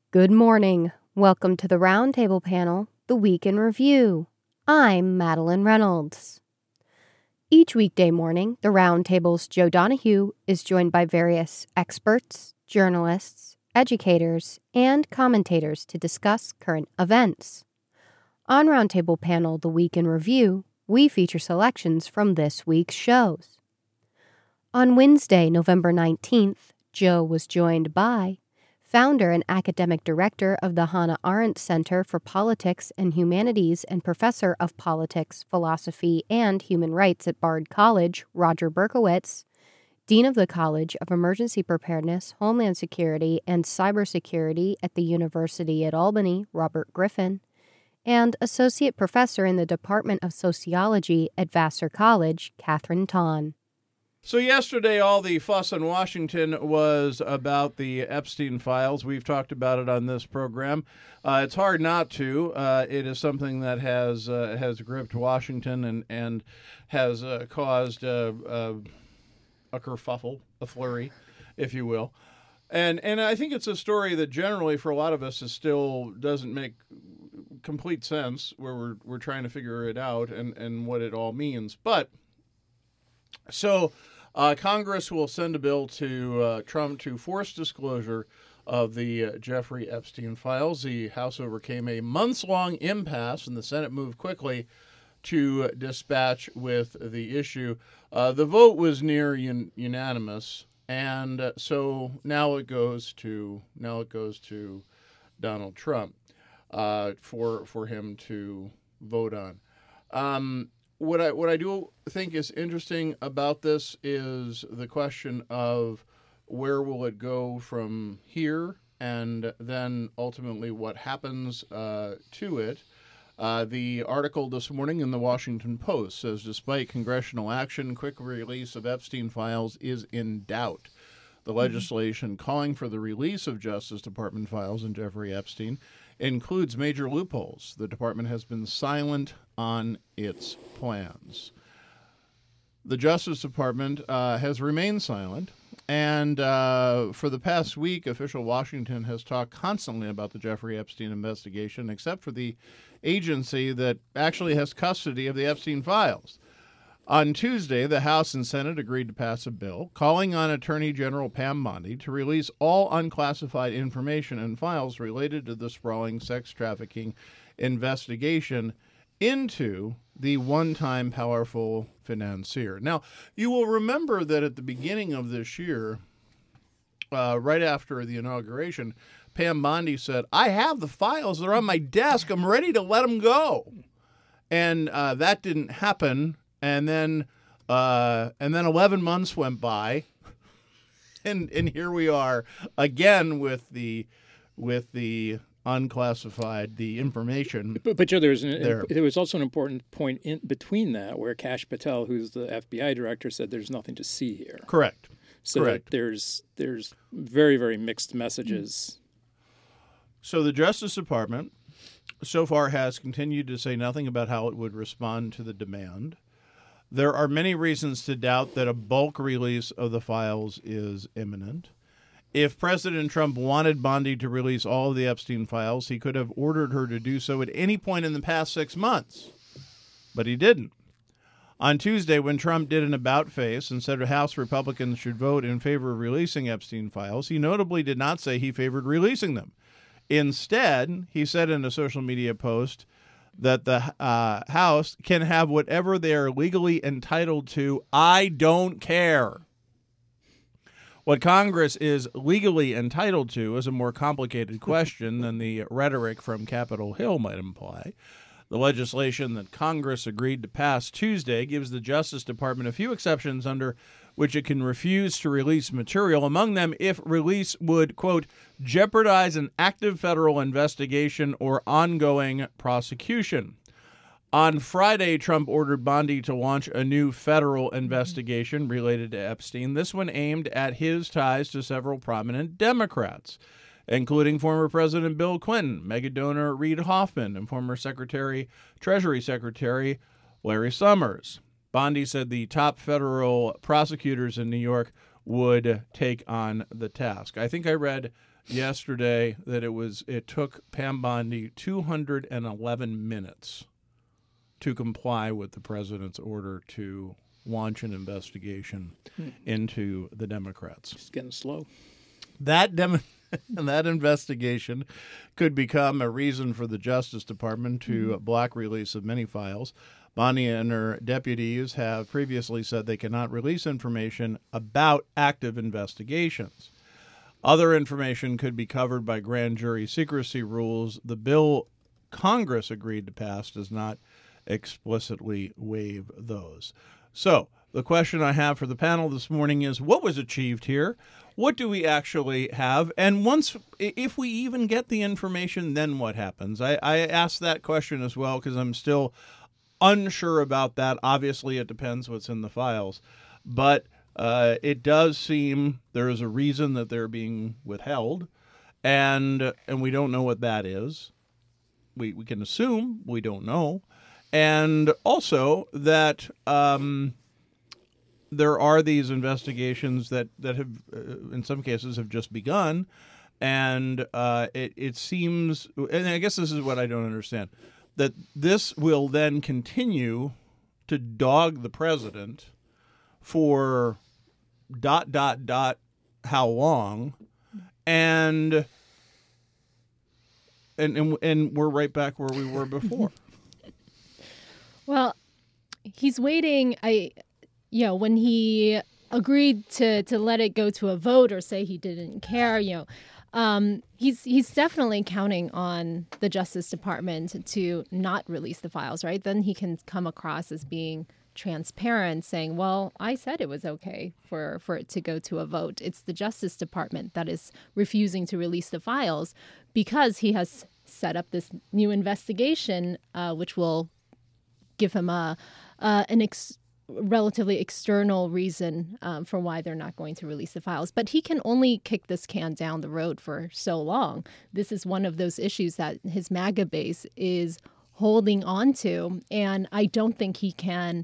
Good morning. Welcome to the Roundtable Panel, The Week in Review. I'm Madeline Reynolds. Each weekday morning, the Roundtable's Joe Donahue is joined by various experts, journalists, educators, and commentators to discuss current events. On Roundtable Panel, The Week in Review, we feature selections from this week's shows. On Wednesday, November 19th, Joe was joined by founder and academic director of the Hannah Arendt Center for Politics and Humanities and professor of politics, philosophy, and human rights at Bard College, Roger Berkowitz, dean of the College of Emergency Preparedness, Homeland Security, and Cybersecurity at the University at Albany, Robert Griffin, and associate professor in the Department of Sociology at Vassar College, Catherine Tahn. So yesterday, all the fuss in Washington was about the Epstein files. We've talked about it on this program. It's hard not to. It is something that has gripped Washington and has caused a kerfuffle, a flurry, if you will. And I think it's a story that generally, for a lot of us, still doesn't make complete sense. Where we're trying to figure it out and what it all means, but. So, Congress will send a bill to Trump to force disclosure of the Jeffrey Epstein files. The House overcame a months-long impasse, and the Senate moved quickly to dispatch with the issue. The vote was near unanimous, and so now it goes to Donald Trump for him to vote on. What I do think is interesting about this is the question of where will it go from here, and then ultimately what happens to it. The article this morning in the Washington Post says, despite congressional action, quick release of Epstein files is in doubt. The legislation calling for the release of Justice Department files in Jeffrey Epstein includes major loopholes. The department has been silent on its plans. The Justice Department has remained silent, and for the past week, official Washington has talked constantly about the Jeffrey Epstein investigation, except for the agency that actually has custody of the Epstein files. On Tuesday, the House and Senate agreed to pass a bill calling on Attorney General Pam Bondi to release all unclassified information and files related to the sprawling sex trafficking investigation into the one-time powerful financier. Now, you will remember that at the beginning of this year, right after the inauguration, Pam Bondi said, I have the files. They're on my desk. I'm ready to let them go. And that didn't happen. And then 11 months went by, and here we are again with the unclassified, the information. But Joe, there was also an important point in between that where Kash Patel, who's the FBI director, said there's nothing to see here. Correct. So Correct. That there's very, very mixed messages. So the Justice Department so far has continued to say nothing about how it would respond to the demand. There are many reasons to doubt that a bulk release of the files is imminent. If President Trump wanted Bondi to release all of the Epstein files, he could have ordered her to do so at any point in the past 6 months. But he didn't. On Tuesday, when Trump did an about-face and said House Republicans should vote in favor of releasing Epstein files, he notably did not say he favored releasing them. Instead, he said in a social media post that the House can have whatever they are legally entitled to. I don't care. What Congress is legally entitled to is a more complicated question than the rhetoric from Capitol Hill might imply. The legislation that Congress agreed to pass Tuesday gives the Justice Department a few exceptions under which it can refuse to release material, among them if release would, quote, jeopardize an active federal investigation or ongoing prosecution. On Friday, Trump ordered Bondi to launch a new federal investigation related to Epstein, this one aimed at his ties to several prominent Democrats, including former President Bill Clinton, mega donor Reid Hoffman, and former Treasury Secretary Larry Summers. Bondi said the top federal prosecutors in New York would take on the task. I think I read yesterday that it took Pam Bondi 211 minutes to comply with the president's order to launch an investigation into the Democrats. It's getting slow. That investigation could become a reason for the Justice Department to block release of many files. Bondi and her deputies have previously said they cannot release information about active investigations. Other information could be covered by grand jury secrecy rules. The bill Congress agreed to pass does not explicitly waive those. So, the question I have for the panel this morning is, what was achieved here? What do we actually have? And if we even get the information, then what happens? I asked that question as well because I'm still unsure about that. Obviously, it depends what's in the files. But it does seem there is a reason that they're being withheld, and we don't know what that is. We can assume, we don't know. And also that there are these investigations that have, in some cases, have just begun. And it seems, and I guess this is what I don't understand, that this will then continue to dog the president for ... how long, and we're right back where we were before. Well, he's waiting. When he agreed to let it go to a vote or say he didn't care, he's definitely counting on the Justice Department to not release the files, right? Then he can come across as being transparent, saying, well, I said it was okay for it to go to a vote. It's the Justice Department that is refusing to release the files because he has set up this new investigation, which will give him relatively external reason for why they're not going to release the files. But he can only kick this can down the road for so long. This is one of those issues that his MAGA base is holding on to, and I don't think he can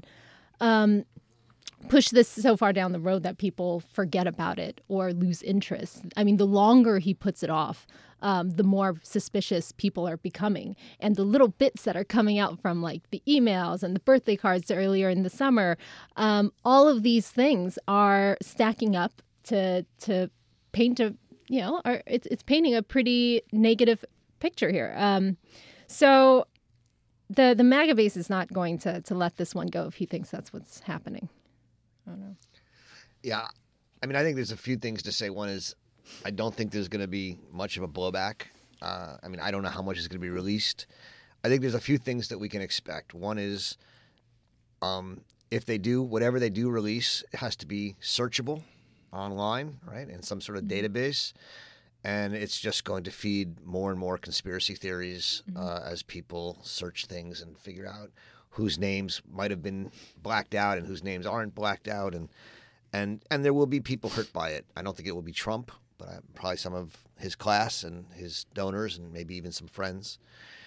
push this so far down the road that people forget about it or lose interest. I mean, the longer he puts it off, the more suspicious people are becoming. And the little bits that are coming out from like the emails and the birthday cards earlier in the summer, all of these things are stacking up to paint it's painting a pretty negative picture here. So the MAGA base is not going to let this one go if he thinks that's what's happening. I don't know. Yeah. I mean, I think there's a few things to say. One is I don't think there's going to be much of a blowback. I don't know how much is going to be released. I think there's a few things that we can expect. One is if they do, whatever they do release, it has to be searchable online, right, in some sort of database. And it's just going to feed more and more conspiracy theories as people search things and figure out whose names might have been blacked out and whose names aren't blacked out. And there will be people hurt by it. I don't think it will be Trump, but probably some of his class and his donors and maybe even some friends.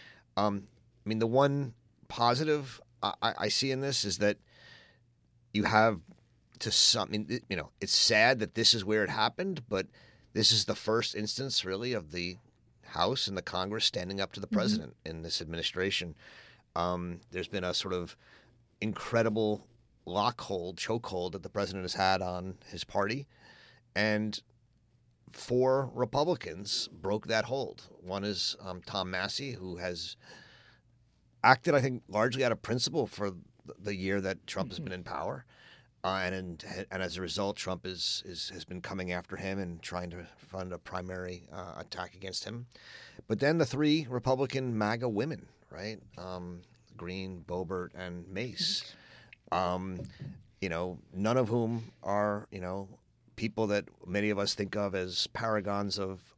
The one positive I see in this is that you have it's sad that this is where it happened, but this is the first instance, really, of the House and the Congress standing up to the president in this administration. There's been a sort of incredible chokehold that the president has had on his party. And 4 Republicans broke that hold. One is Tom Massey, who has acted, I think, largely out of principle for the year that Trump has been in power. And as a result, Trump has been coming after him and trying to fund a primary attack against him. But then the 3 Republican MAGA women, right? Green, Boebert, and Mace. None of whom are, people that many of us think of as paragons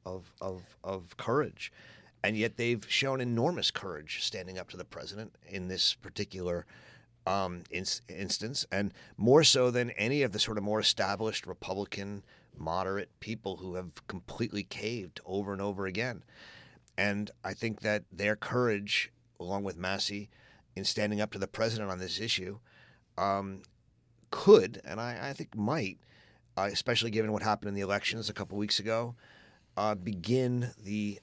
of courage. And yet they've shown enormous courage standing up to the president in this particular instance, and more so than any of the sort of more established Republican moderate people who have completely caved over and over again. And I think that their courage, along with Massey, in standing up to the president on this issue, could, and I think might, especially given what happened in the elections a couple weeks ago, begin the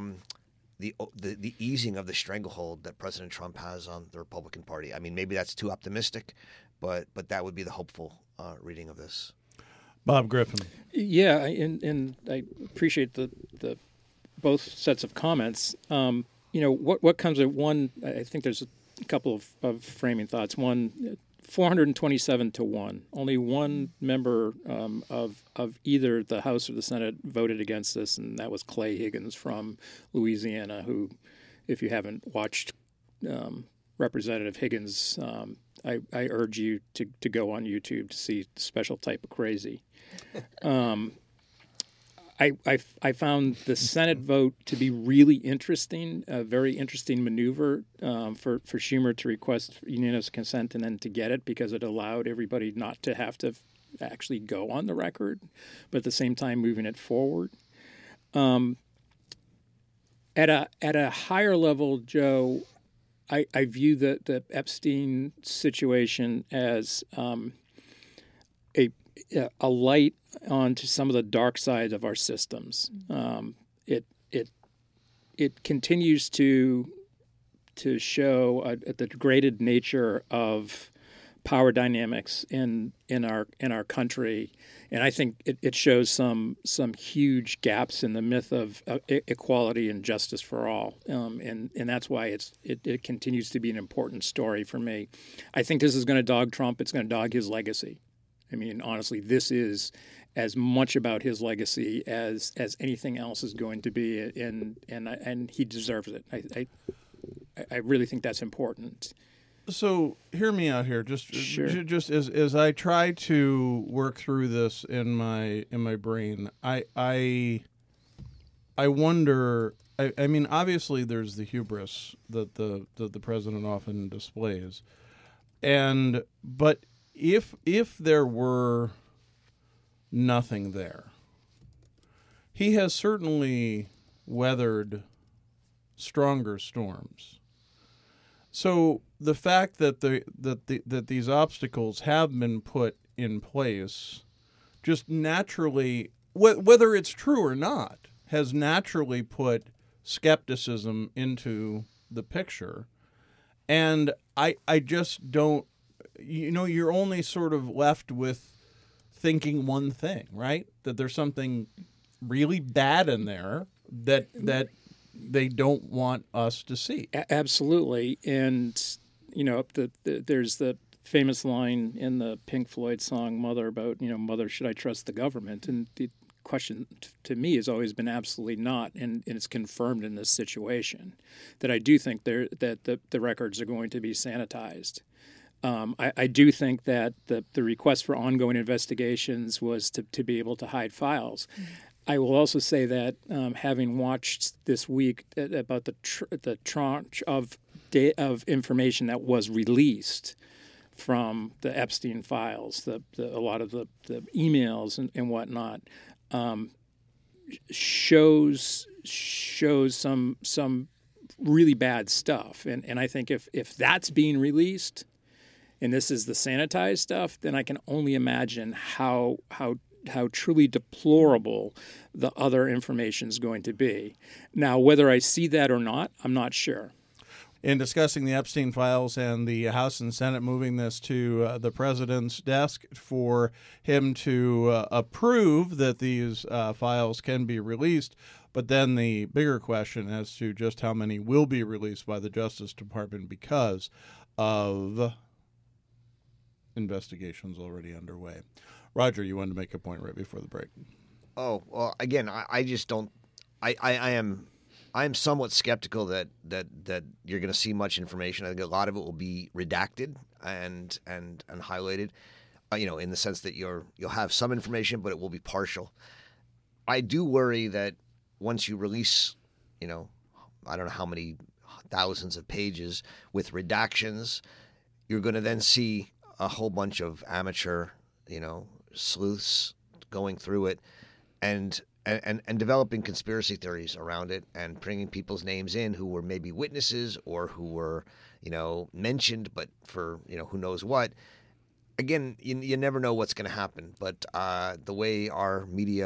easing of the stranglehold that President Trump has on the Republican Party. I mean, maybe that's too optimistic, but that would be the hopeful reading of this. Bob Griffin. Yeah, and I appreciate the both sets of comments. What comes at one? I think there's a couple of framing thoughts. One, 427 to 1. Only one member of either the House or the Senate voted against this, and that was Clay Higgins from Louisiana, who, if you haven't watched Representative Higgins, I urge you to go on YouTube to see Special Type of Crazy. I found the Senate vote to be really interesting, a very interesting maneuver for Schumer to request unanimous consent and then to get it, because it allowed everybody not to have to actually go on the record, but at the same time moving it forward. At a higher level, Joe, I view the Epstein situation as a light onto some of the dark side of our systems. It continues to show the degraded nature of power dynamics in our country, and I think it shows some huge gaps in the myth of equality and justice for all, and that's why it continues to be an important story for me. I think this is going to dog Trump. It's going to dog his legacy. I mean, honestly, this is as much about his legacy as anything else is going to be, and he deserves it. I really think that's important. So hear me out here, just Sure. just as I try to work through this in my brain, I wonder. I mean, obviously, there's the hubris that the president often displays, but if there were nothing there, he has certainly weathered stronger storms. So the fact that that these obstacles have been put in place, just naturally, whether it's true or not, has naturally put skepticism into the picture, and I just don't. You're only sort of left with thinking one thing, right? That there's something really bad in there that they don't want us to see. Absolutely. And, there's the famous line in the Pink Floyd song Mother about, Mother, should I trust the government? And the question to me has always been absolutely not. And it's confirmed in this situation that I do think that the records are going to be sanitized. I do think that the request for ongoing investigations was to be able to hide files. Mm-hmm. I will also say that having watched this week about the tranche of information that was released from the Epstein files, a lot of the emails and whatnot, shows some really bad stuff. And I think if that's being released, and this is the sanitized stuff, then I can only imagine how truly deplorable the other information is going to be. Now, whether I see that or not, I'm not sure. In discussing the Epstein files and the House and Senate moving this to the president's desk for him to approve that these files can be released, but then the bigger question as to just how many will be released by the Justice Department because of investigations already underway. Roger, you wanted to make a point right before the break. Oh, well, again, I just don't. I am somewhat skeptical that you're going to see much information. I think a lot of it will be redacted and highlighted, in the sense that you'll have some information, but it will be partial. I do worry that once you release, I don't know how many thousands of pages with redactions, you're going to then see a whole bunch of amateur, sleuths going through it and developing conspiracy theories around it and bringing people's names in who were maybe witnesses or who were, mentioned, but for, who knows what. Again, you never know what's going to happen. But the way our media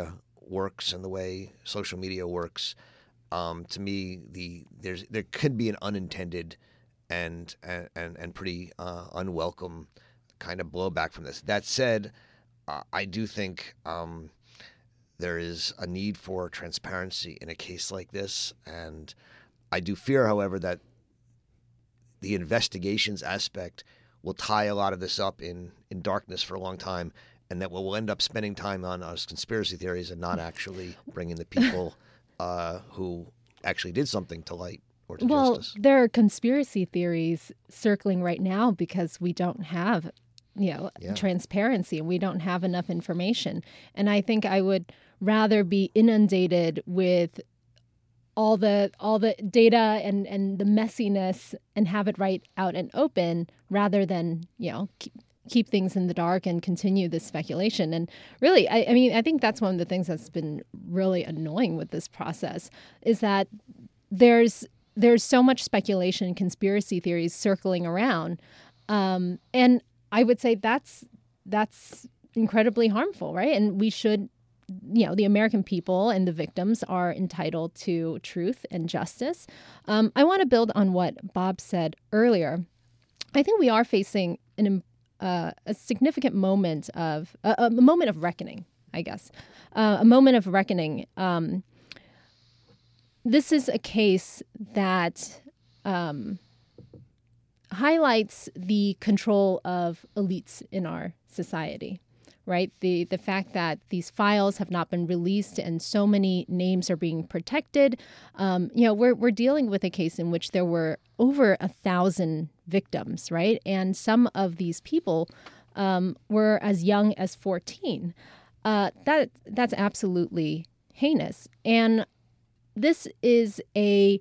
works and the way social media works, to me, there could be an unintended and pretty unwelcome kind of blowback from this. That said, I do think there is a need for transparency in a case like this, and I do fear, however, that the investigations aspect will tie a lot of this up in darkness for a long time, and that we'll end up spending time on us conspiracy theories and not actually bringing the people who actually did something to light or to justice. Well, there are conspiracy theories circling right now because we don't have, transparency, and we don't have enough information. And I think I would rather be inundated with all the data and the messiness and have it right out and open rather than, keep things in the dark and continue this speculation. And really, I think that's one of the things that's been really annoying with this process is that there's so much speculation and conspiracy theories circling around. And I would say that's incredibly harmful, right? And we should, the American people and the victims are entitled to truth and justice. I want to build on what Bob said earlier. I think we are facing a significant moment of a moment of reckoning, I guess, a moment of reckoning. This is a case that highlights the control of elites in our society, right? The fact that these files have not been released and so many names are being protected. We're dealing with a case in which there were over 1,000 victims, right? And some of these people were as young as 14. That's absolutely heinous. And this is a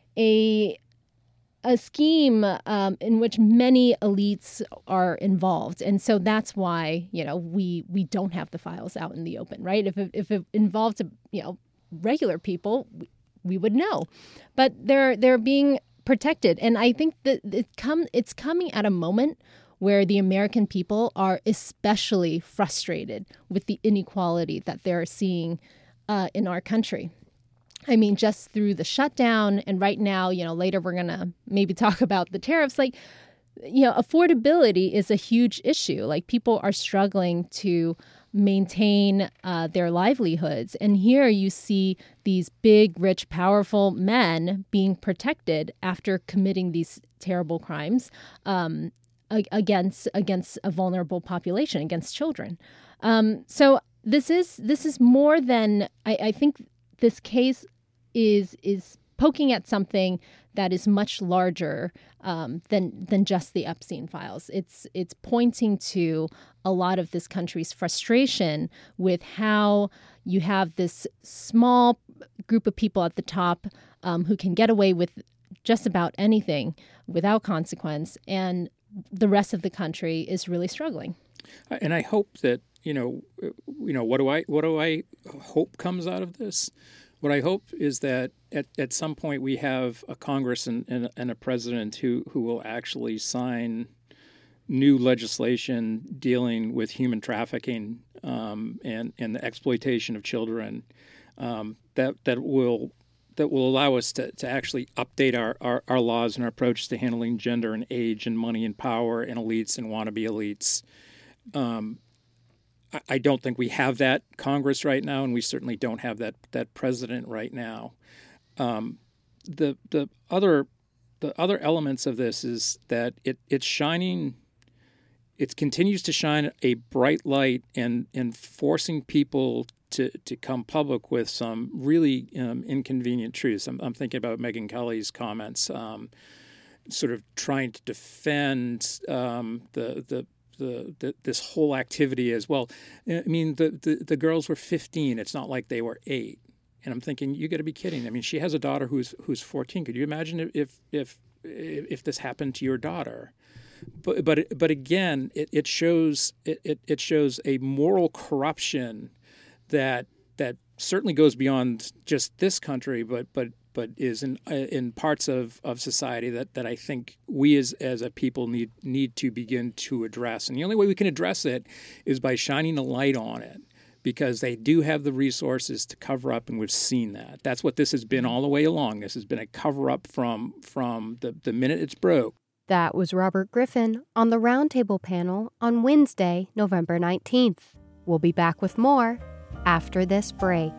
scheme in which many elites are involved. And so that's why, we don't have the files out in the open, right? If it involved, regular people, we would know. But they're being protected. And I think that it's coming at a moment where the American people are especially frustrated with the inequality that they're seeing in our country. I mean, just through the shutdown, and right now, later we're going to maybe talk about the tariffs, affordability is a huge issue. Like, people are struggling to maintain their livelihoods. And here you see these big, rich, powerful men being protected after committing these terrible crimes against a vulnerable population, against children. So this is more than, I think this case is poking at something that is much larger than just the Epstein files. It's pointing to a lot of this country's frustration with how you have this small group of people at the top who can get away with just about anything without consequence, and the rest of the country is really struggling. And I hope that what do I hope comes out of this? What I hope is that at some point we have a Congress and a president who will actually sign new legislation dealing with human trafficking and the exploitation of children that will allow us to actually update our laws and our approach to handling gender and age and money and power and elites and wannabe elites. I don't think we have that Congress right now, and we certainly don't have that president right now. The other elements of this is that it continues to shine a bright light and forcing people to come public with some really inconvenient truths. I'm thinking about Megyn Kelly's comments, sort of trying to defend this whole activity as well. I mean, the girls were 15. It's not like they were 8. And I'm thinking, you got to be kidding. I mean, she has a daughter who's 14. Could you imagine if this happened to your daughter? But again, it shows a moral corruption that certainly goes beyond just this country, but is in parts of society that I think we as a people need to begin to address. And the only way we can address it is by shining a light on it, because they do have the resources to cover up, and we've seen that. That's what this has been all the way along. This has been a cover-up from the minute it's broke. That was Robert Griffin on the Roundtable panel on Wednesday, November 19th. We'll be back with more after this break.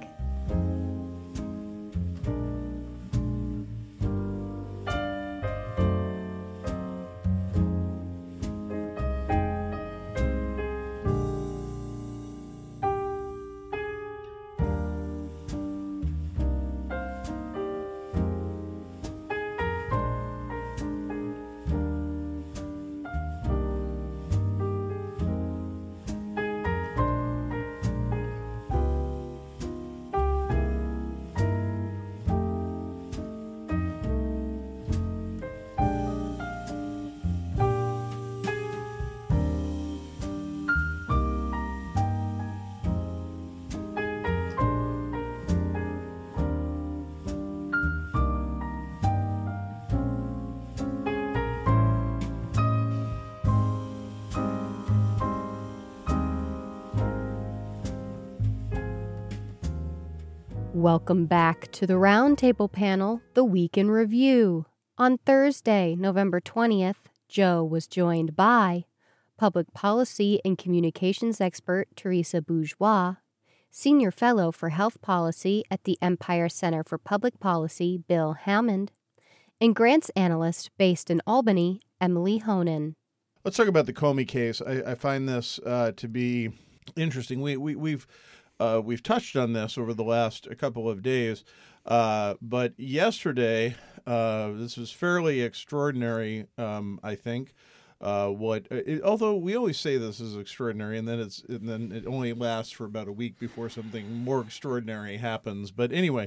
Welcome back to the Roundtable panel, The Week in Review. On Thursday, November 20th, Joe was joined by Public Policy and Communications expert Teresa Bourgeois, Senior Fellow for Health Policy at the Empire Center for Public Policy, Bill Hammond, and Grants Analyst based in Albany, Emily Honan. Let's talk about the Comey case. I find this to be interesting. We've touched on this over the last couple of days, but yesterday, this was fairly extraordinary, I think. Although we always say this is extraordinary, and then it only lasts for about a week before something more extraordinary happens. But anyway,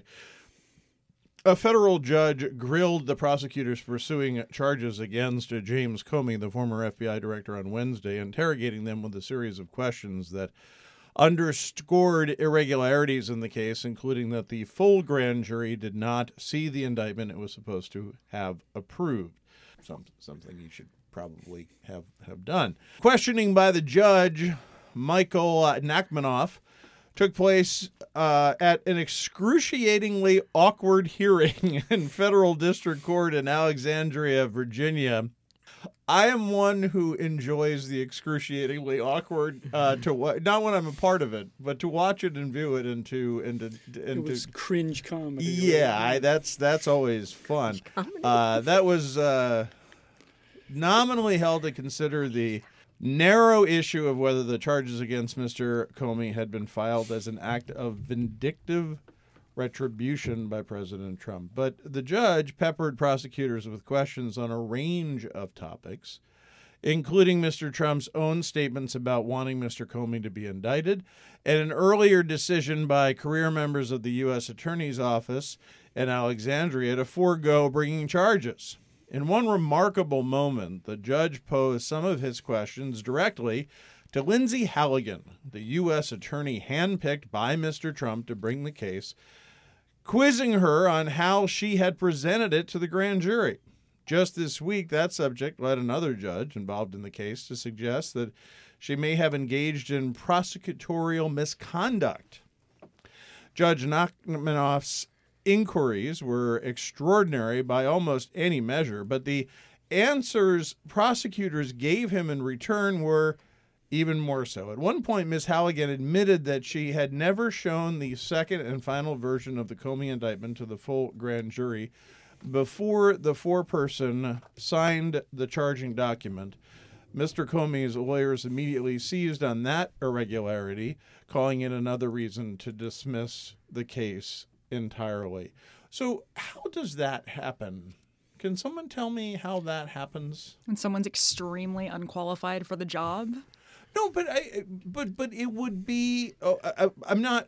a federal judge grilled the prosecutors pursuing charges against James Comey, the former FBI director, on Wednesday, interrogating them with a series of questions that underscored irregularities in the case, including that the full grand jury did not see the indictment it was supposed to have approved. Something you should probably have done. Questioning by the judge, Michael Nachmanoff, took place at an excruciatingly awkward hearing in federal district court in Alexandria, Virginia. I am one who enjoys the excruciatingly awkward not when I'm a part of it, but to watch it and view it and it was cringe comedy. Yeah, that's always fun. That was nominally held to consider the narrow issue of whether the charges against Mr. Comey had been filed as an act of vindictive retribution by President Trump. But the judge peppered prosecutors with questions on a range of topics, including Mr. Trump's own statements about wanting Mr. Comey to be indicted, and an earlier decision by career members of the U.S. Attorney's Office in Alexandria to forego bringing charges. In one remarkable moment, the judge posed some of his questions directly to Lindsay Halligan, the U.S. attorney handpicked by Mr. Trump to bring the case, quizzing her on how she had presented it to the grand jury. Just this week, that subject led another judge involved in the case to suggest that she may have engaged in prosecutorial misconduct. Judge Nachmanoff's inquiries were extraordinary by almost any measure, but the answers prosecutors gave him in return were even more so. At one point, Ms. Halligan admitted that she had never shown the second and final version of the Comey indictment to the full grand jury before the foreperson signed the charging document. Mr. Comey's lawyers immediately seized on that irregularity, calling it another reason to dismiss the case entirely. So how does that happen? Can someone tell me how that happens? When someone's extremely unqualified for the job? No, but it would be. I'm not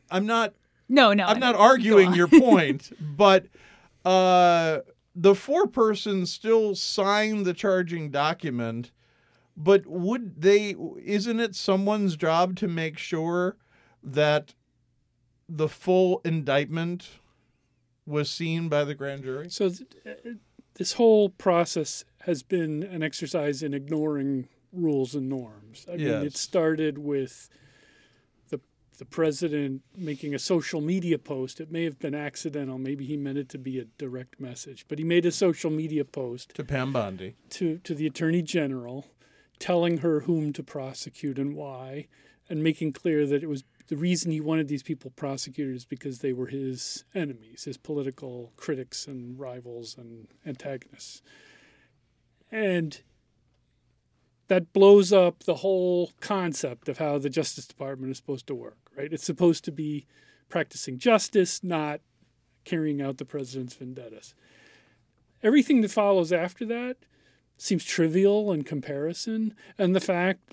No, arguing your point, but the foreperson still signed the charging document. But isn't it someone's job to make sure that the full indictment was seen by the grand jury? So this whole process has been an exercise in ignoring rules and norms. I mean, it started with the president making a social media post. It may have been accidental. Maybe he meant it to be a direct message. But he made a social media post To Pam Bondi. to the Attorney General, telling her whom to prosecute and why, and making clear that it was the reason he wanted these people prosecuted is because they were his enemies, his political critics and rivals and antagonists. And that blows up the whole concept of how the Justice Department is supposed to work, right? It's supposed to be practicing justice, not carrying out the president's vendettas. Everything that follows after that seems trivial in comparison. And the fact,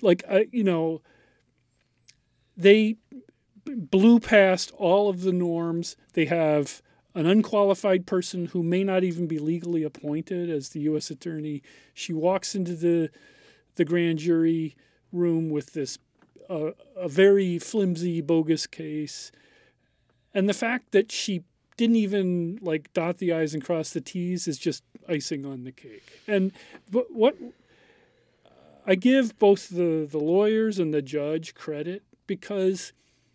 they blew past all of the norms. They have an unqualified person who may not even be legally appointed as the U.S. attorney. She walks into the grand jury room with this a very flimsy, bogus case. And the fact that she didn't even dot the I's and cross the T's is just icing on the cake. And what I give both the lawyers and the judge credit, because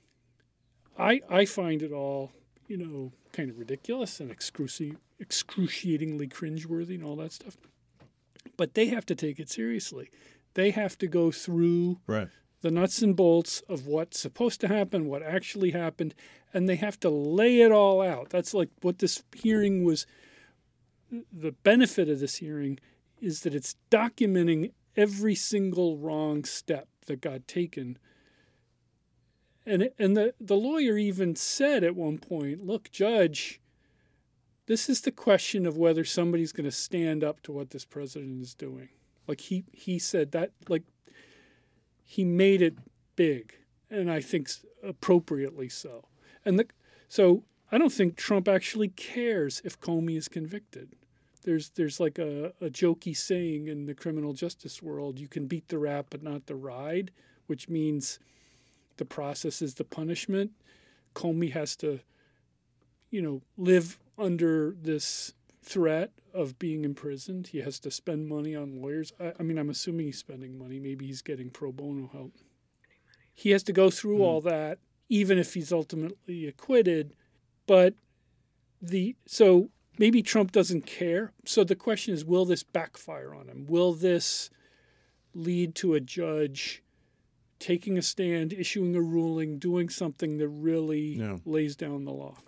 I find it all, kind of ridiculous and excruciatingly cringeworthy and all that stuff. But they have to take it seriously. They have to go through the nuts and bolts of what's supposed to happen, what actually happened, and they have to lay it all out. That's what this hearing was. The benefit of this hearing is that it's documenting every single wrong step that got taken. And the lawyer even said at one point, look, Judge, this is the question of whether somebody's going to stand up to what this president is doing. He said that, he made it big, and I think appropriately so. So I don't think Trump actually cares if Comey is convicted. There's a jokey saying in the criminal justice world, you can beat the rap but not the ride, which means the process is the punishment. Comey has to, live under this threat of being imprisoned. He has to spend money on lawyers. I'm assuming he's spending money. Maybe he's getting pro bono help. He has to go through all that, even if he's ultimately acquitted. But so maybe Trump doesn't care. So the question is, will this backfire on him? Will this lead to a judge taking a stand, issuing a ruling, doing something that really lays down the law?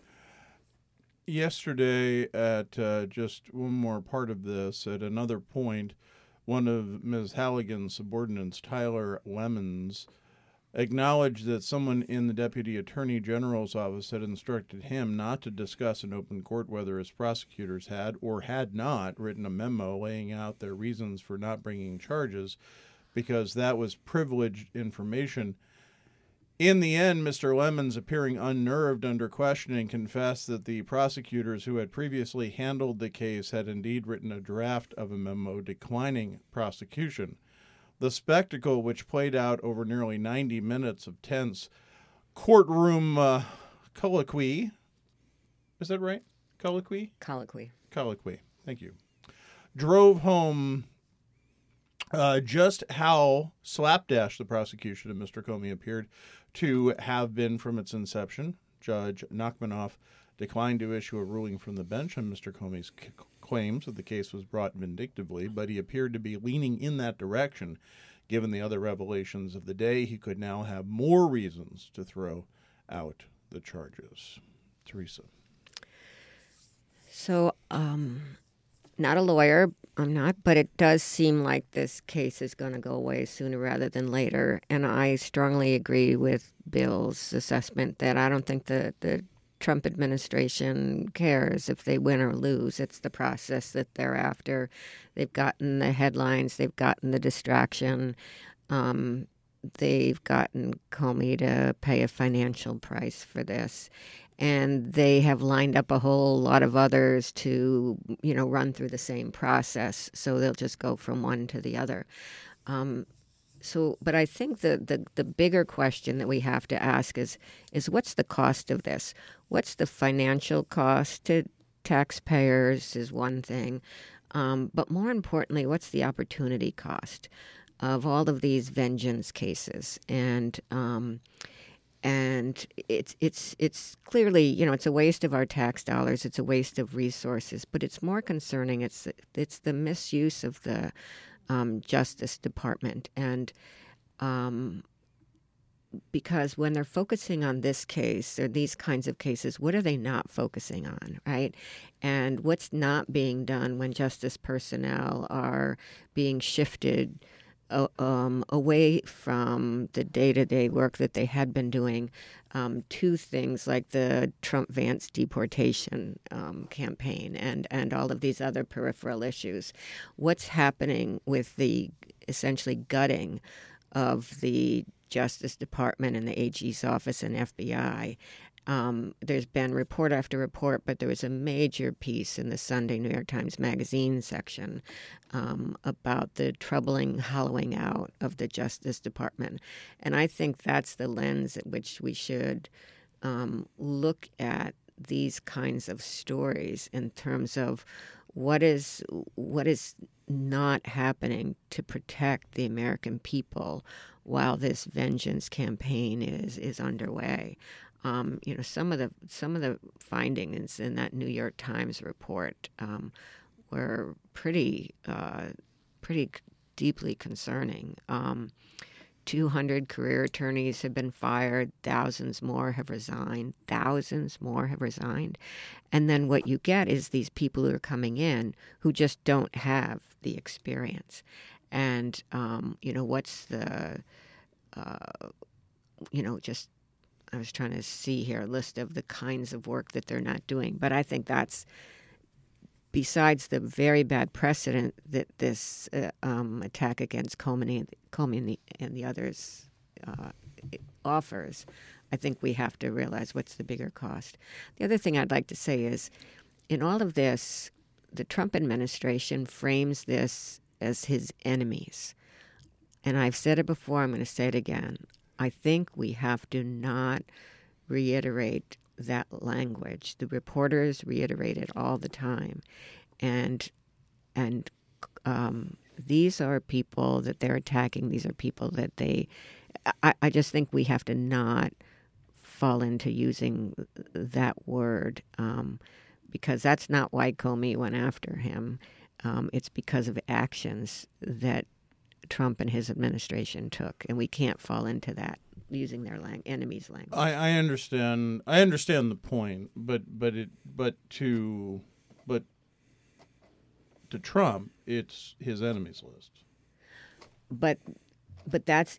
Yesterday, at just one more part of this, at another point, one of Ms. Halligan's subordinates, Tyler Lemons, acknowledged that someone in the Deputy Attorney General's office had instructed him not to discuss in open court whether his prosecutors had or had not written a memo laying out their reasons for not bringing charges, because that was privileged information. In the end, Mr. Lemons, appearing unnerved under questioning, confessed that the prosecutors who had previously handled the case had indeed written a draft of a memo declining prosecution. The spectacle, which played out over nearly 90 minutes of tense courtroom colloquy. Is that right? Colloquy? Colloquy. Thank you. Drove home just how slapdash the prosecution of Mr. Comey appeared to have been from its inception. Judge Nachmanoff declined to issue a ruling from the bench on Mr. Comey's claims that the case was brought vindictively, but he appeared to be leaning in that direction. Given the other revelations of the day, he could now have more reasons to throw out the charges. Teresa. So, not a lawyer, I'm not, but it does seem like this case is going to go away sooner rather than later. And I strongly agree with Bill's assessment that I don't think the Trump administration cares if they win or lose. It's the process that they're after. They've gotten the headlines. They've gotten the distraction. They've gotten Comey to pay a financial price for this. And they have lined up a whole lot of others to, run through the same process. So they'll just go from one to the other. But I think the bigger question that we have to ask is what's the cost of this? What's the financial cost to taxpayers is one thing. But more importantly, what's the opportunity cost of all of these vengeance cases? And And it's clearly, it's a waste of our tax dollars. It's a waste of resources. But it's more concerning. It's the misuse of the Justice Department. And because when they're focusing on this case or these kinds of cases, what are they not focusing on, right? And what's not being done when justice personnel are being shifted away from the day-to-day work that they had been doing to things like the Trump-Vance deportation campaign and all of these other peripheral issues. What's happening with the essentially gutting of the Justice Department and the AG's office and FBI? There's been report after report, but there was a major piece in the Sunday New York Times Magazine section about the troubling hollowing out of the Justice Department. And I think that's the lens at which we should look at these kinds of stories in terms of what is not happening to protect the American people while this vengeance campaign is underway. Some of the findings in that New York Times report were pretty deeply concerning. 200 career attorneys have been fired. Thousands more have resigned. And then what you get is these people who are coming in who just don't have the experience. And, what's the, just I was trying to see here a list of the kinds of work that they're not doing. But I think that's, besides the very bad precedent that this attack against Comey and the others offers, I think we have to realize what's the bigger cost. The other thing I'd like to say is, in all of this, the Trump administration frames this as his enemies. And I've said it before, I'm going to say it again. I think we have to not reiterate that language. The reporters reiterate it all the time. And these are people that they're attacking. These are people that I just think we have to not fall into using that word because that's not why Comey went after him. It's because of actions that Trump and his administration took, and we can't fall into that using their enemies' language. I understand the point, but to Trump, it's his enemies list. But that's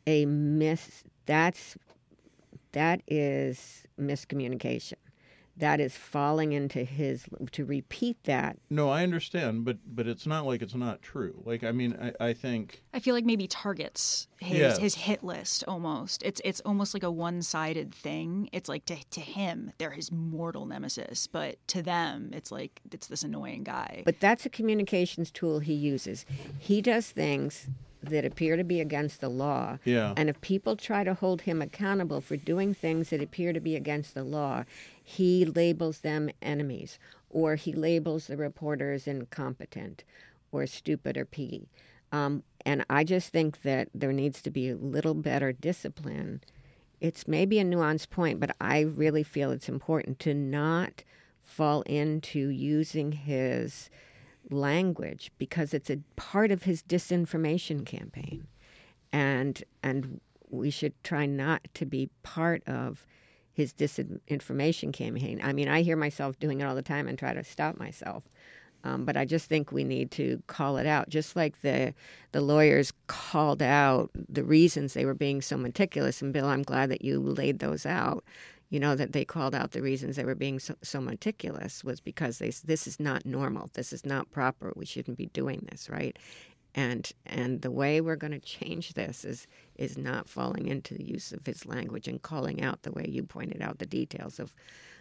that is miscommunication. That is falling into to repeat that. No, I understand, but it's not like it's not true. Like, I mean, I think... I feel like maybe targets his hit list almost. It's almost like a one-sided thing. It's like to him, they're his mortal nemesis, but to them, it's like, it's this annoying guy. But that's a communications tool he uses. He does things that appear to be against the law. Yeah. And if people try to hold him accountable for doing things that appear to be against the law, he labels them enemies, or he labels the reporters incompetent or stupid or piggy. And I just think that there needs to be a little better discipline. It's maybe a nuanced point, but I really feel it's important to not fall into using his language because it's a part of his disinformation campaign. And we should try not to be part of his disinformation campaign. I mean, I hear myself doing it all the time and try to stop myself. But I just think we need to call it out, just like the lawyers called out the reasons they were being so meticulous. And Bill, I'm glad that you laid those out. You know, that they called out the reasons they were being so meticulous was because this is not normal. This is not proper. We shouldn't be doing this, right? And the way we're going to change this is not falling into the use of his language and calling out the way you pointed out the details of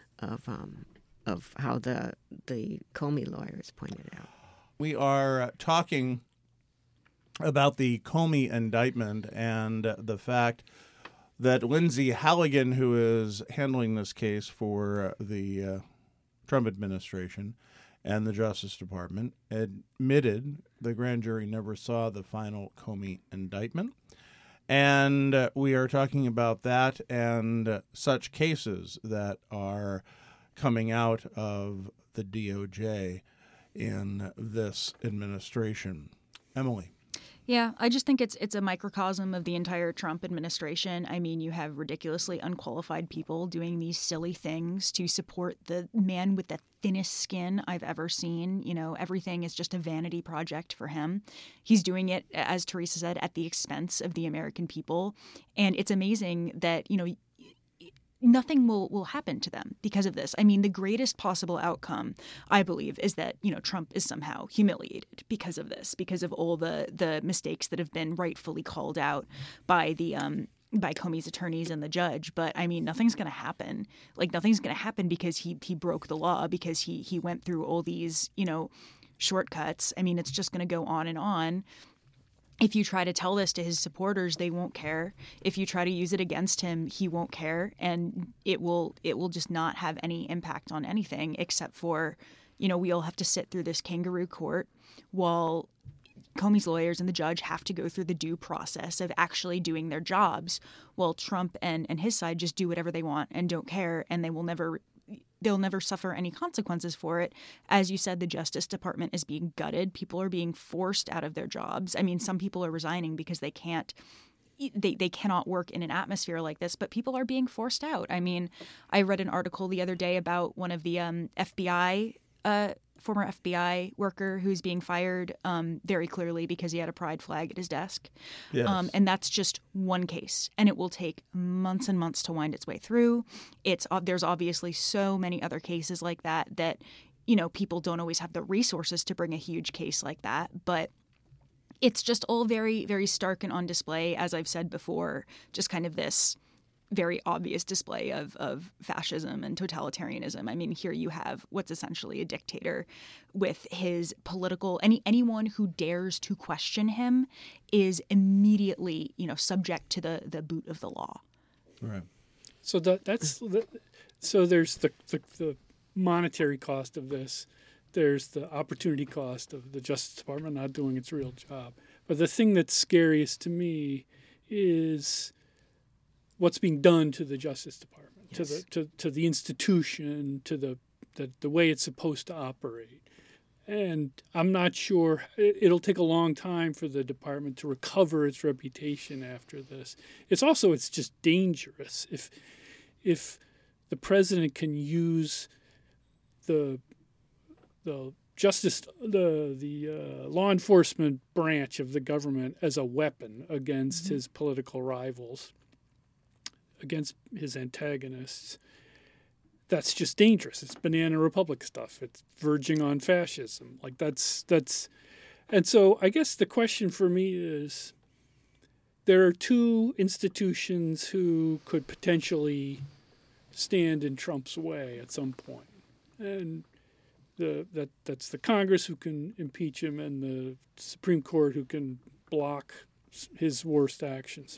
how the Comey lawyers pointed out. We are talking about the Comey indictment and the fact that Lindsay Halligan, who is handling this case for the Trump administration and the Justice Department, admitted the grand jury never saw the final Comey indictment. And we are talking about that and such cases that are coming out of the DOJ in this administration. Emily. Yeah, I just think it's a microcosm of the entire Trump administration. I mean, you have ridiculously unqualified people doing these silly things to support the man with the thinnest skin I've ever seen. You know, everything is just a vanity project for him. He's doing it, as Teresa said, at the expense of the American people. And it's amazing that, you know, nothing will happen to them because of this. I mean, the greatest possible outcome, I believe, is that, you know, Trump is somehow humiliated because of this, because of all the mistakes that have been rightfully called out by the by Comey's attorneys and the judge. But I mean, nothing's going to happen. Like, nothing's going to happen because he broke the law, because he went through all these, you know, shortcuts. I mean, it's just going to go on and on. If you try to tell this to his supporters, they won't care. If you try to use it against him, he won't care, and it will just not have any impact on anything except for, you know, we all have to sit through this kangaroo court while Comey's lawyers and the judge have to go through the due process of actually doing their jobs, while Trump and his side just do whatever they want and don't care, and they'll never suffer any consequences for it. As you said, the Justice Department is being gutted. People are being forced out of their jobs. I mean, some people are resigning because they cannot work in an atmosphere like this, but people are being forced out. I mean, I read an article the other day about one of the former FBI worker who's being fired very clearly because he had a pride flag at his desk. Yes. And that's just one case, and it will take months and months to wind its way through. There's obviously so many other cases like that, you know, people don't always have the resources to bring a huge case like that, but it's just all very, very stark and on display, as I've said before, just kind of this very obvious display of fascism and totalitarianism. I mean, here you have what's essentially a dictator with his political, anyone who dares to question him is immediately, you know, subject to the boot of the law. Right. So so there's the monetary cost of this. There's the opportunity cost of the Justice Department not doing its real job. But the thing that's scariest to me is what's being done to the Justice Department, yes, to the institution, to the way it's supposed to operate. And I'm not sure, it'll take a long time for the department to recover its reputation after this. It's just dangerous if the president can use the justice, the law enforcement branch of the government as a weapon against his political rivals, against his antagonists. That's just dangerous. It's banana republic stuff. It's verging on fascism. Like that's and so I guess the question for me is, there are two institutions who could potentially stand in Trump's way at some point. And that's the Congress, who can impeach him, and the Supreme Court, who can block his worst actions.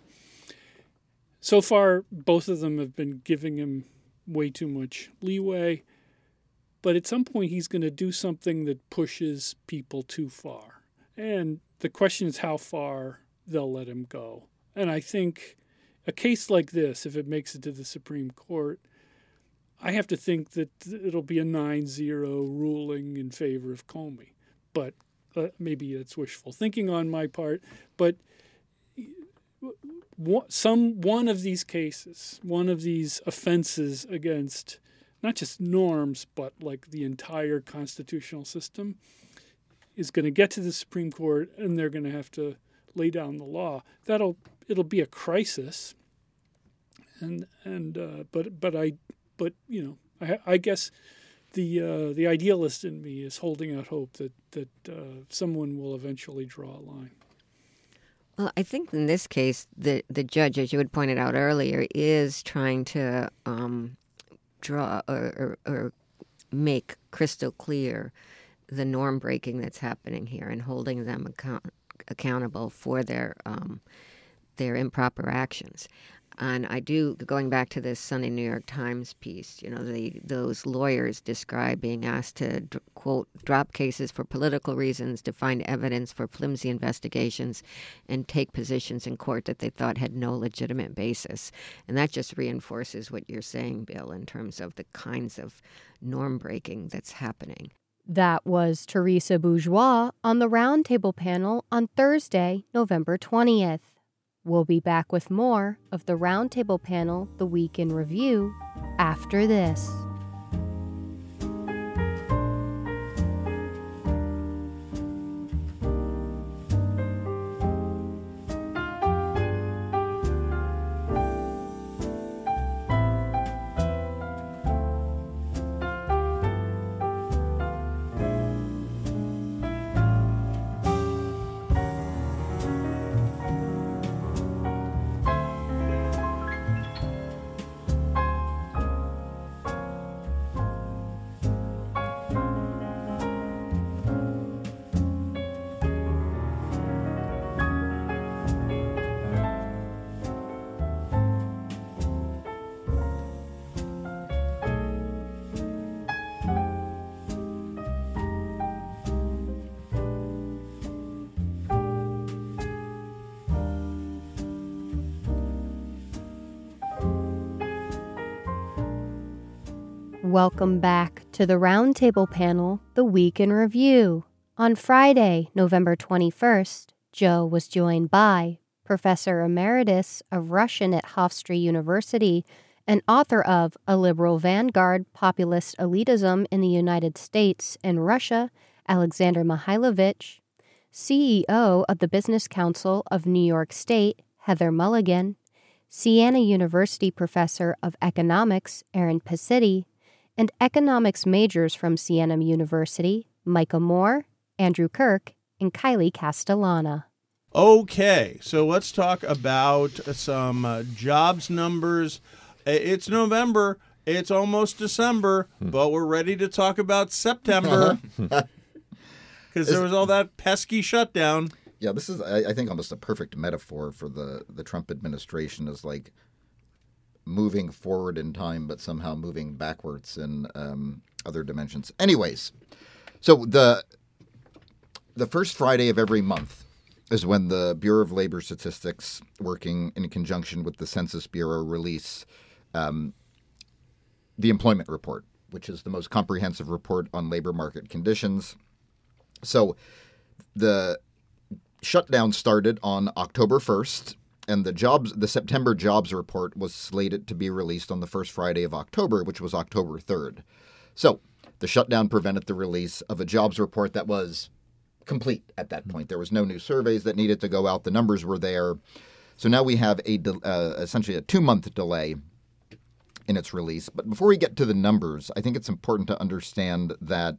So far, both of them have been giving him way too much leeway, but at some point he's going to do something that pushes people too far. And the question is how far they'll let him go. And I think a case like this, if it makes it to the Supreme Court, I have to think that it'll be a 9-0 ruling in favor of Comey. But maybe that's wishful thinking on my part. But one of these cases, one of these offenses against not just norms, but like the entire constitutional system, is going to get to the Supreme Court, and they're going to have to lay down the law. It'll be a crisis, but you know, I guess the idealist in me is holding out hope that someone will eventually draw a line. Well, I think in this case, the judge, as you had pointed out earlier, is trying to draw or make crystal clear the norm breaking that's happening here, and holding them accountable for their improper actions. And I do, going back to this Sunday New York Times piece, those lawyers describe being asked to, quote, drop cases for political reasons, to find evidence for flimsy investigations, and take positions in court that they thought had no legitimate basis. And that just reinforces what you're saying, Bill, in terms of the kinds of norm breaking that's happening. That was Teresa Bourgeois on the Roundtable panel on Thursday, November 20th. We'll be back with more of the Roundtable panel, The Week in Review, after this. Welcome back to the Roundtable panel, The Week in Review. On Friday, November 21st, Joe was joined by Professor Emeritus of Russian at Hofstra University and author of A Liberal Vanguard, Populist Elitism in the United States and Russia, Alexander Mihailovich, CEO of the Business Council of New York State, Heather Mulligan, Siena University Professor of Economics, Aaron Pacitti, and economics majors from Siena University, Micah Moore, Andrew Kirk, and Kylie Castellana. Okay, so let's talk about some jobs numbers. It's November, it's almost December, but we're ready to talk about September because there was all that pesky shutdown. Yeah, this is, I think, almost a perfect metaphor for the Trump administration is like moving forward in time, but somehow moving backwards in other dimensions. Anyways, so the first Friday of every month is when the Bureau of Labor Statistics, working in conjunction with the Census Bureau, release the employment report, which is the most comprehensive report on labor market conditions. So the shutdown started on October 1st. And the September jobs report was slated to be released on the first Friday of October, which was October 3rd. So the shutdown prevented the release of a jobs report that was complete at that point. There was no new surveys that needed to go out. The numbers were there. So now we have essentially a 2-month delay in its release. But before we get to the numbers, I think it's important to understand that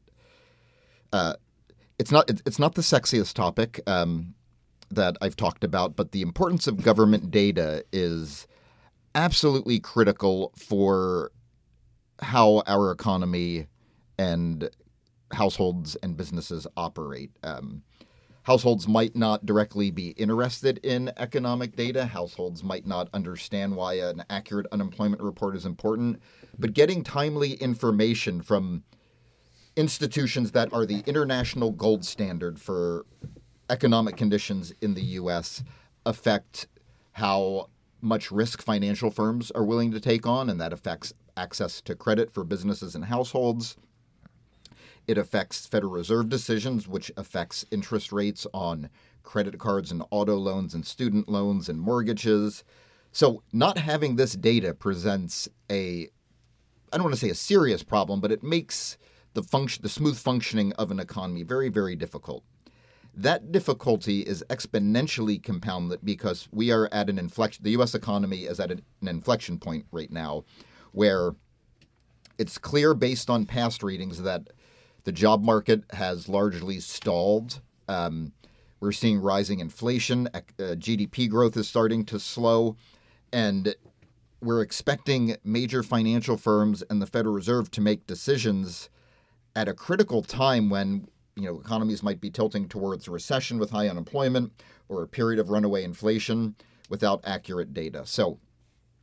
it's not the sexiest topic that I've talked about, but the importance of government data is absolutely critical for how our economy and households and businesses operate. Households might not directly be interested in economic data. Households might not understand why an accurate unemployment report is important. But getting timely information from institutions that are the international gold standard for economic conditions in the U.S. affect how much risk financial firms are willing to take on, and that affects access to credit for businesses and households. It affects Federal Reserve decisions, which affects interest rates on credit cards and auto loans and student loans and mortgages. So not having this data presents I don't want to say a serious problem, but it makes the smooth functioning of an economy very, very difficult. That difficulty is exponentially compounded because we are at an inflection. The U.S. economy is at an inflection point right now where it's clear based on past readings that the job market has largely stalled. We're seeing rising inflation. GDP growth is starting to slow. And we're expecting major financial firms and the Federal Reserve to make decisions at a critical time when economies might be tilting towards a recession with high unemployment or a period of runaway inflation without accurate data. So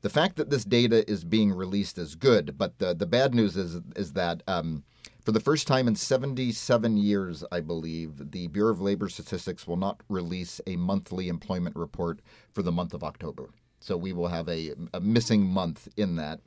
The fact that this data is being released is good, but the bad news is that for the first time in 77 years, I believe, the Bureau of Labor Statistics will not release a monthly employment report for the month of October. So we will have a missing month in that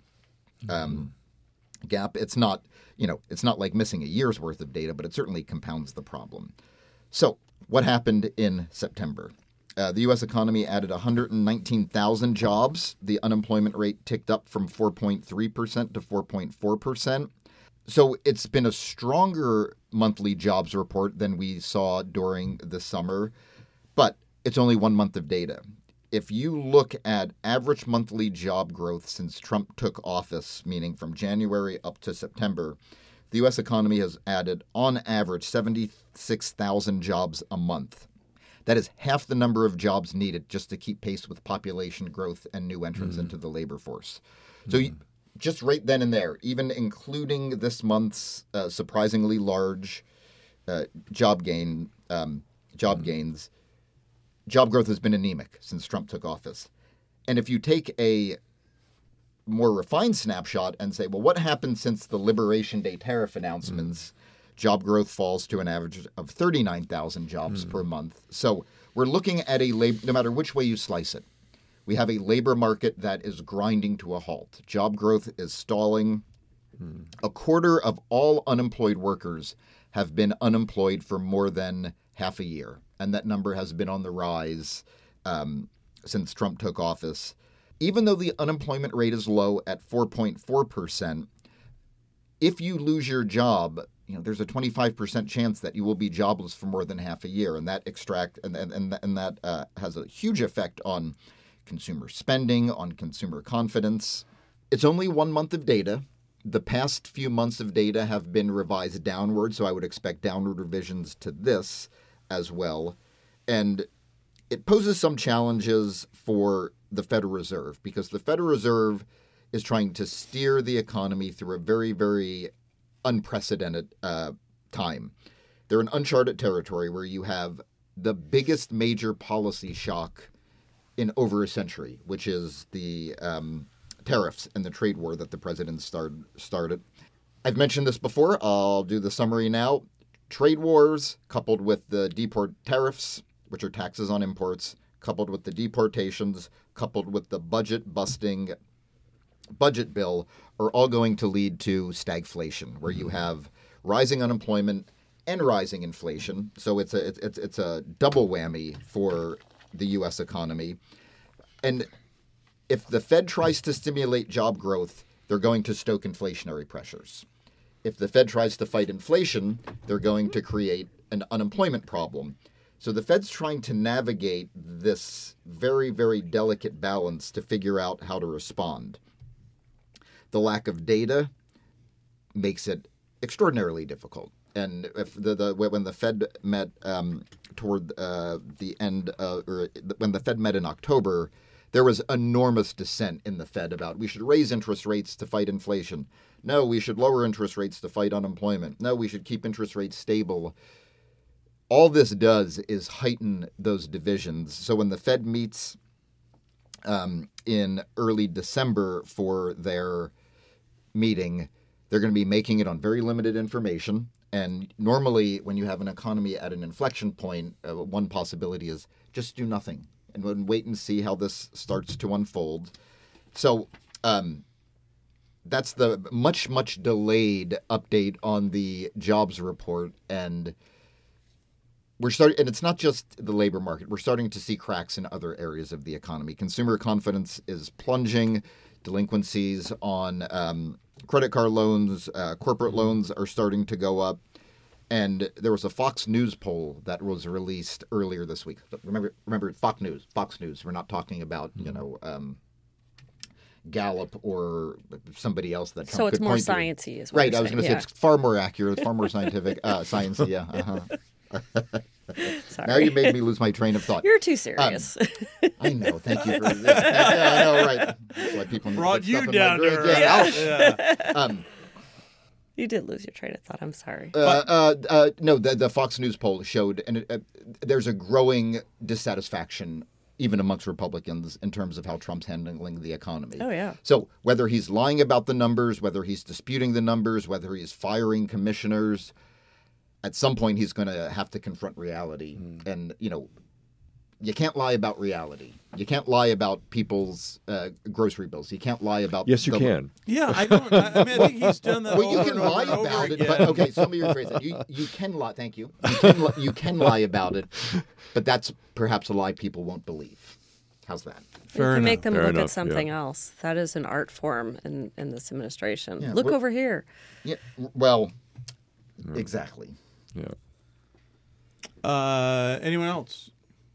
gap. It's not like missing a year's worth of data, but it certainly compounds the problem. So what happened in September? The U.S. economy added 119,000 jobs. The unemployment rate ticked up from 4.3% to 4.4%. So it's been a stronger monthly jobs report than we saw during the summer, but it's only 1 month of data. If you look at average monthly job growth since Trump took office, meaning from January up to September, the U.S. economy has added, on average, 76,000 jobs a month. That is half the number of jobs needed just to keep pace with population growth and new entrants into the labor force. So just right then and there, even including this month's surprisingly large job gains, job growth has been anemic since Trump took office. And if you take a more refined snapshot and say, well, what happened since the Liberation Day tariff announcements? Job growth falls to an average of 39,000 jobs per month. So we're looking at no matter which way you slice it, we have a labor market that is grinding to a halt. Job growth is stalling. A quarter of all unemployed workers have been unemployed for more than half a year. And that number has been on the rise since Trump took office. Even though the unemployment rate is low at 4.4%, if you lose your job, there's a 25% chance that you will be jobless for more than half a year, and that has a huge effect on consumer spending, on consumer confidence. It's only 1 month of data. The past few months of data have been revised downward, so I would expect downward revisions to this as well. And it poses some challenges for the Federal Reserve, because the Federal Reserve is trying to steer the economy through a very, very unprecedented time. They're in uncharted territory where you have the biggest major policy shock in over a century, which is the tariffs and the trade war that the president started. I've mentioned this before. I'll do the summary now. Trade wars coupled with the deport tariffs, which are taxes on imports, coupled with the deportations, coupled with the budget-busting budget bill, are all going to lead to stagflation, where you have rising unemployment and rising inflation. So it's a double whammy for the U.S. economy. And if the Fed tries to stimulate job growth, they're going to stoke inflationary pressures. If the Fed tries to fight inflation, they're going to create an unemployment problem. So the Fed's trying to navigate this very, very delicate balance to figure out how to respond. The lack of data makes it extraordinarily difficult. And if when the Fed met toward the end, or when the Fed met in October, there was enormous dissent in the Fed about we should raise interest rates to fight inflation. No, we should lower interest rates to fight unemployment. No, we should keep interest rates stable. All this does is heighten those divisions. So when the Fed meets in early December for their meeting, they're going to be making it on very limited information. And normally when you have an economy at an inflection point, one possibility is just do nothing and wait and see how this starts to unfold. So that's the much, much delayed update on the jobs report. And and it's not just the labor market. We're starting to see cracks in other areas of the economy. Consumer confidence is plunging. Delinquencies on credit card loans, corporate loans are starting to go up. And there was a Fox News poll that was released earlier this week. Remember, Fox News. We're not talking about, Gallup or somebody else that Trump so it's could more point to. sciencey is what Right. you're I was going to say it's far more accurate, far more scientific, science. Yeah. Sorry. Now you made me lose my train of thought. You're too serious. I know. Thank you for I know, right. That's why people brought you down to earth. Yeah. You did lose your train of thought. I'm sorry. No, the Fox News poll showed, and there's a growing dissatisfaction even amongst Republicans, in terms of how Trump's handling the economy. Oh, yeah. So whether he's lying about the numbers, whether he's disputing the numbers, whether he's firing commissioners, at some point he's going to have to confront reality. And, you can't lie about reality. You can't lie about people's grocery bills. You can't lie about... Yes, you can. Yeah, I don't. I think he's done that. Well, you over can and over lie and over about it, again. but okay. So let me rephrase that. You can lie. Thank you. You can lie about it, but that's perhaps a lie people won't believe. How's that? You can make them Fair look enough, at something yeah. else. That is an art form in this administration. Yeah, Look what- over here. Yeah. Well, exactly. Yeah. Anyone else?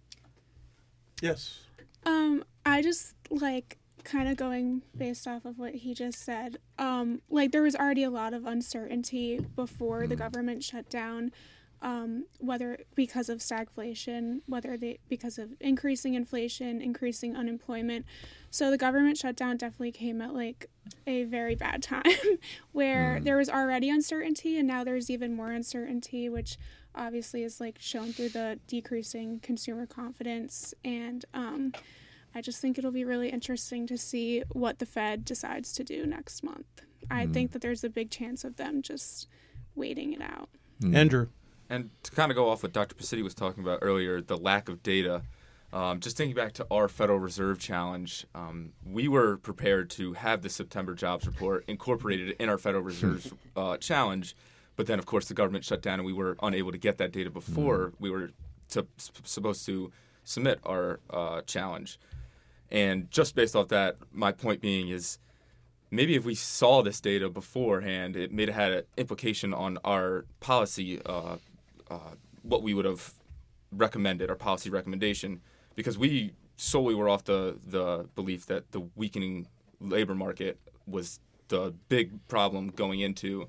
Yes. I just kind of going based off of what he just said. There was already a lot of uncertainty before the government shut down, whether because of stagflation, because of increasing inflation, increasing unemployment. So the government shutdown definitely came at a very bad time where there was already uncertainty, and now there's even more uncertainty, which obviously is shown through the decreasing consumer confidence. And I just think it'll be really interesting to see what the Fed decides to do next month. I think that there's a big chance of them just waiting it out. Andrew. And to kind of go off what Dr. Pacitti was talking about earlier, the lack of data, just thinking back to our Federal Reserve Challenge, we were prepared to have the September jobs report incorporated in our Federal Reserve Challenge. But then, of course, the government shut down and we were unable to get that data before we were supposed to submit our challenge. And just based off that, my point being is maybe if we saw this data beforehand, it may have had an implication on our policy, what we would have recommended, our policy recommendation, because we solely were off the belief that the weakening labor market was the big problem going into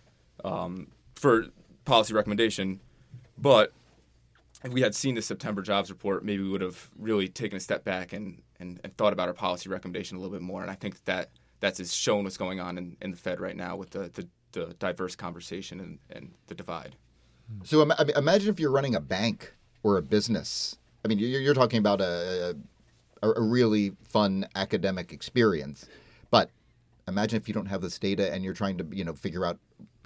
for policy recommendation. But if we had seen the September jobs report, maybe we would have really taken a step back and thought about our policy recommendation a little bit more. And I think that's shown what's going on in the Fed right now with the diverse conversation and the divide. So imagine if you're running a bank or a business. I mean, you're talking about a really fun academic experience, but imagine if you don't have this data and you're trying to figure out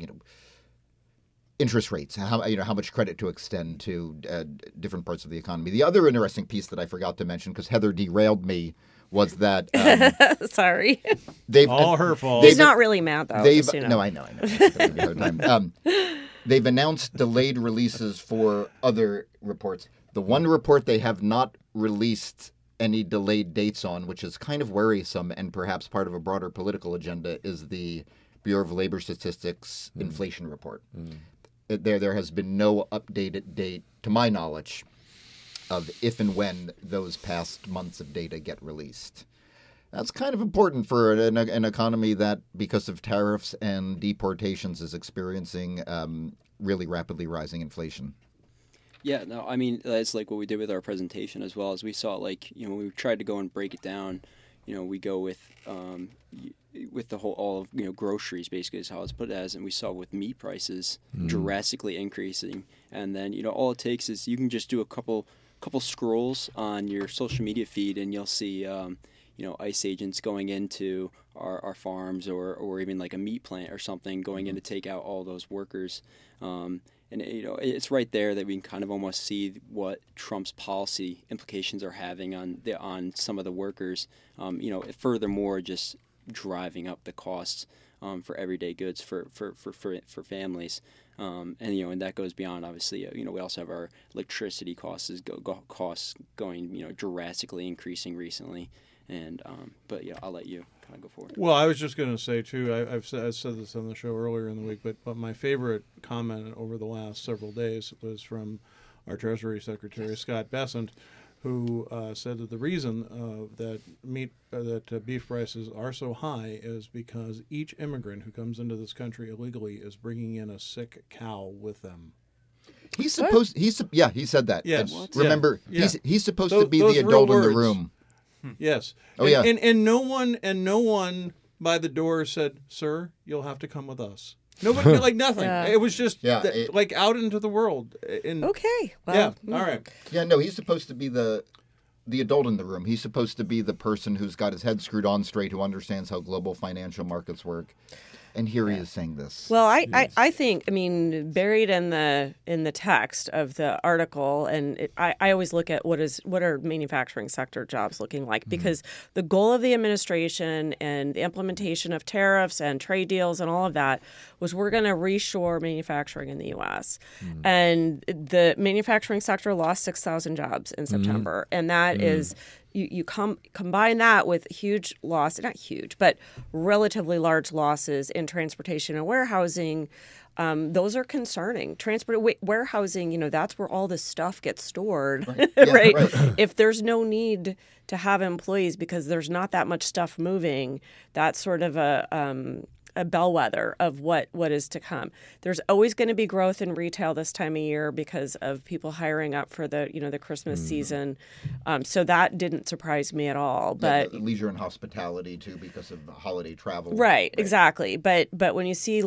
interest rates, how much credit to extend to different parts of the economy. The other interesting piece that I forgot to mention, because Heather derailed me, was that Sorry. All her fault. He's not really mad though. Just, No, I know. It's gonna be a hard time. They've announced delayed releases for other reports. The one report they have not released any delayed dates on, which is kind of worrisome and perhaps part of a broader political agenda, is the Bureau of Labor Statistics inflation report. There has been no updated date, to my knowledge, of if and when those past months of data get released. That's kind of important for an economy that, because of tariffs and deportations, is experiencing really rapidly rising inflation. Yeah, no, I mean, that's what we did with our presentation as well. As we saw, when we tried to go and break it down, we go with the whole, all of, groceries basically is how it's put as, and we saw with meat prices drastically increasing. And then, all it takes is you can just do a couple scrolls on your social media feed and you'll see, ICE agents going into our farms or even like a meat plant or something going in to take out all those workers. And it's right there that we can kind of almost see what Trump's policy implications are having on some of the workers. Furthermore, just driving up the costs for everyday goods for families. And that goes beyond, obviously, we also have our electricity costs going, drastically increasing recently. And but I'll let you kind of go forward. Well, I was just going to say too. I said this on the show earlier in the week, but my favorite comment over the last several days was from our Treasury Secretary Scott Bessent, who said that the reason that beef prices are so high is because each immigrant who comes into this country illegally is bringing in a sick cow with them. He's supposed. He said that. Yes. Remember, yeah. He's supposed to be the adult in the room. Yes. Oh, yeah. And no one by the door said, "Sir, you'll have to come with us." Nobody, nothing. Yeah. It was just out into the world. Okay. Yeah. Well, All right. Yeah. No, he's supposed to be the the adult in the room. He's supposed to be the person who's got his head screwed on straight, who understands how global financial markets work. And here he is saying this. Well, I think, buried in the text of the article, and I always look at what are manufacturing sector jobs looking like, because the goal of the administration and the implementation of tariffs and trade deals and all of that was we're going to reshore manufacturing in the U.S. And the manufacturing sector lost 6,000 jobs in September, and that is. You combine that with huge loss, not huge, but relatively large losses in transportation and warehousing. Those are concerning. Warehousing, that's where all this stuff gets stored, right? Right? If there's no need to have employees because there's not that much stuff moving, that's sort of a bellwether of what is to come. There's always going to be growth in retail this time of year because of people hiring up for the Christmas season. So that didn't surprise me at all. But leisure and hospitality too, because of the holiday travel. Right, exactly. But when you see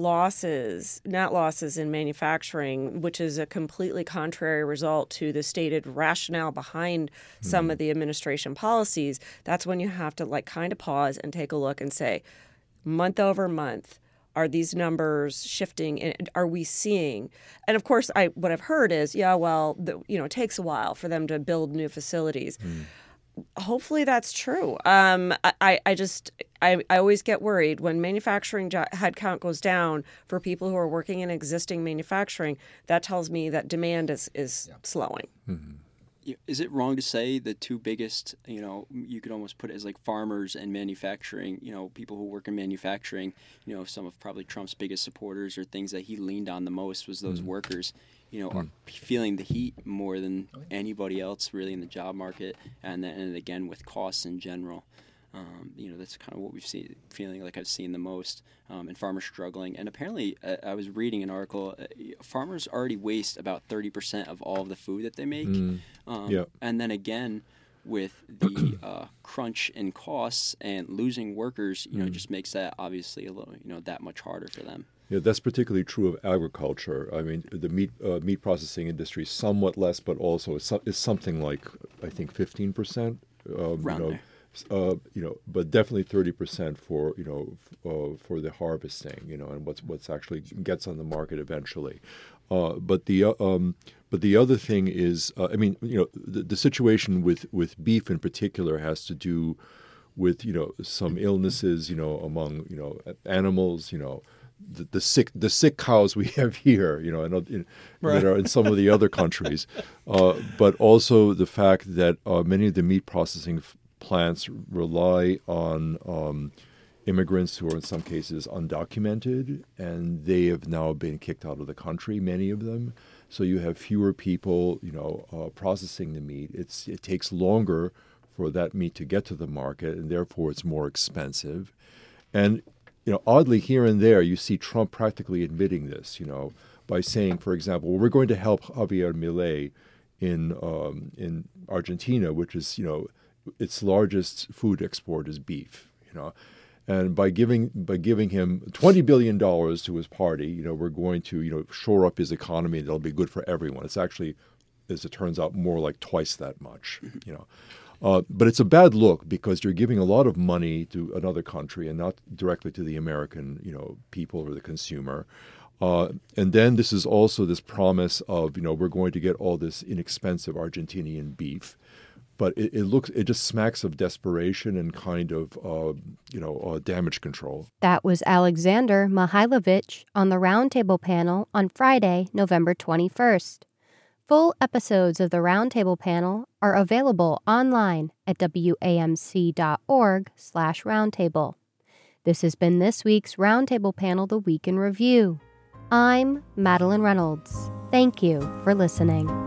net losses in manufacturing, which is a completely contrary result to the stated rationale behind some of the administration policies, that's when you have to kind of pause and take a look and say, month over month, are these numbers shifting? And are we seeing? And of course, what I've heard is, it takes a while for them to build new facilities. Hopefully, that's true. I always get worried when manufacturing headcount goes down for people who are working in existing manufacturing. That tells me that demand is slowing. Is it wrong to say the two biggest, you could almost put it as like farmers and manufacturing, people who work in manufacturing, some of probably Trump's biggest supporters or things that he leaned on the most was those workers, are feeling the heat more than anybody else really in the job market. And again, with costs in general. That's kind of what we've seen, feeling like I've seen the most, and farmers struggling. And apparently, I was reading an article, farmers already waste about 30% of all of the food that they make. And then again, with the crunch in costs and losing workers, just makes that obviously a little, that much harder for them. Yeah, that's particularly true of agriculture. I mean, the meat processing industry is somewhat less, but also it's something like, I think, 15%. But definitely 30% for the harvesting, and what's actually gets on the market eventually. But the other thing is, the situation with beef in particular has to do with some illnesses, among animals, the sick cows we have here, that are in some of the other countries, but also the fact that many of the meat processing plants rely on immigrants who are in some cases undocumented, and they have now been kicked out of the country, many of them. So you have fewer people, processing the meat. It takes longer for that meat to get to the market, and therefore it's more expensive. And oddly, here and there, you see Trump practically admitting this, by saying, for example, we're going to help Javier Milei in Argentina, which is its largest food export is beef, and by giving him $20 billion to his party, we're going to shore up his economy, and it'll be good for everyone. It's actually, as it turns out, more like twice that much, But it's a bad look because you're giving a lot of money to another country and not directly to the American, people or the consumer. And then this is also this promise of, we're going to get all this inexpensive Argentinian beef. But it just smacks of desperation and kind of, damage control. That was Alexander Mihailovich on the Roundtable panel on Friday, November 21st. Full episodes of the Roundtable panel are available online at wamc.org/roundtable. This has been this week's Roundtable panel, The Week in Review. I'm Madeline Reynolds. Thank you for listening.